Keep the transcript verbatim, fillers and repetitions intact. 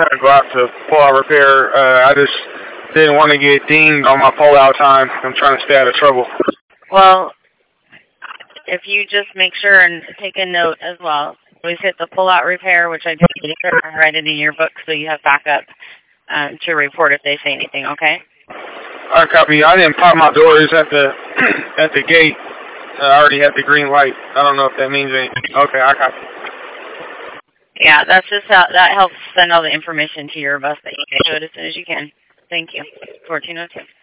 had to go out to pull-out repair. Uh, I just didn't want to get dinged on my pull-out time. I'm trying to stay out of trouble. Well, if you just make sure and take a note as well. Always hit the pull-out repair, which I did write it in your book so you have backup um, to report if they say anything, okay? I copy. I didn't pop my doors at the at the gate. I already had the green light. I don't know if that means anything. Okay, I copy. Yeah, that's just how, that helps send all the information to your bus that you can do it as soon as you can. Thank you. fourteen oh two.